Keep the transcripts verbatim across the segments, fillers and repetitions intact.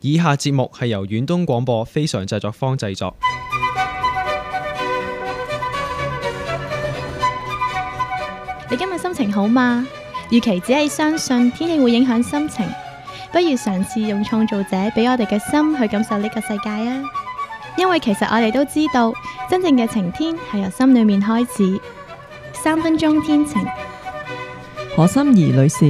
以下節目係由遠東廣播非常製作坊製作。 你今日心情好嗎？與其只係相信天氣會影響心情，不如嘗試用創造者俾我哋嘅心去感受呢個世界啊！因為其實我哋都知道，真正嘅晴天係由心裏面開始。三分鐘天晴， 何心怡女士。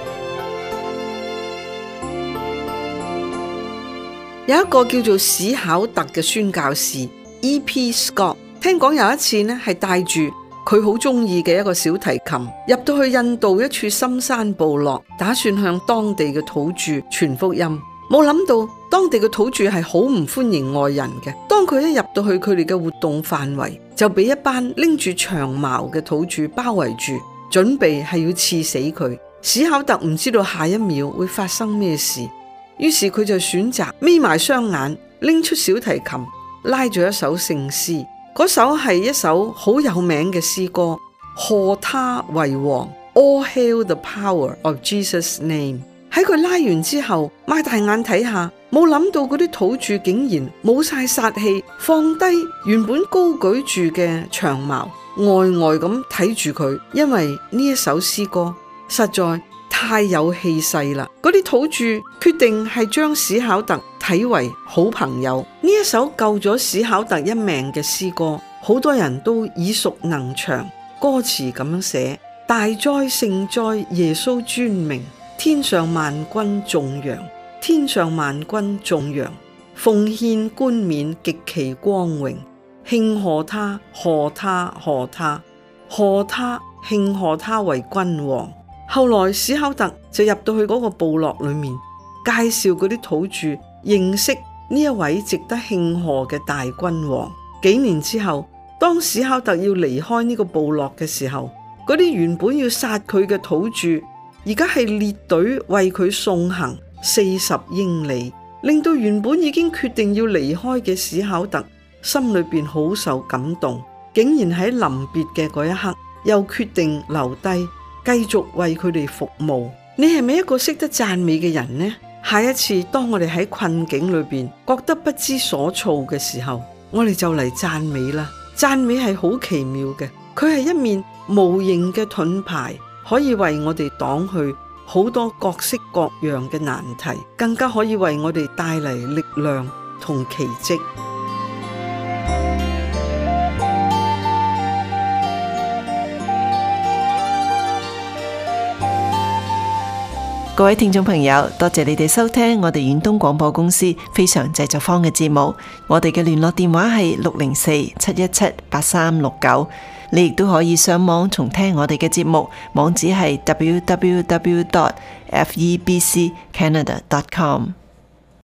有一個叫做史考特嘅宣教士 E P Scott， 聽講有一次呢係帶住佢好中意嘅一個小提琴入到去印度一處深山部落，打算向當地嘅土著傳福音。冇諗到當地嘅土著係好唔歡迎外人嘅。當佢一入到去佢哋嘅活動範圍，就俾一班拎住長矛嘅土著包圍住，準備係要刺死佢。史考特唔知道下一秒會發生咩事，於是佢就選擇眯埋雙眼，拎出小提琴，拉咗一首聖詩。嗰首係一首好有名嘅詩歌，賀他為王 All Hail the Power of Jesus' Name。 喺佢拉完之後，擘大眼睇下，冇諗到嗰啲土著竟然冇晒殺氣，放低原本高舉住嘅長矛，呆呆咁睇住佢，因為呢一首詩歌實在太有氣勢啦。嗰啲土著決定係將史考特睇為好朋友。呢一首救咗史考特一命嘅詩歌，好多人都耳熟能詳。歌詞咁樣寫：大哉聖哉耶穌尊名，天上萬軍頌揚，天上萬軍頌揚，奉獻冠冕極其光榮，慶賀他，賀他，賀他，賀他，慶賀他為君王。後來史考特就入到去嗰個部落裏面，介紹嗰啲土著認識呢一位值得慶賀嘅大君王。幾年之後，當史考特要離開呢個部落嘅時候，嗰啲原本要殺佢嘅土著，而家係列隊為佢送行四十英里，令到原本已經決定要離開嘅史考特心裏邊好受感動，竟然喺臨別嘅嗰一刻又決定留低，繼續為佢哋服務。你係咪一個識得讚美嘅人呢？下一次當我哋喺困境裏邊覺得不知所措嘅時候，我哋就嚟讚美啦。讚美係好奇妙嘅，佢係一面無形嘅盾牌，可以為我哋擋去好多各式各樣嘅難題，更加可以為我哋帶嚟力量同奇蹟。 各位聽眾朋友，多謝你哋收聽我哋遠東廣播公司非常製作坊嘅節目。我哋嘅聯絡電話係六零四七一七八三六九。你亦都可以上網重聽我哋嘅節目，網址係 double-u double-u double-u dot f e b c canada dot com。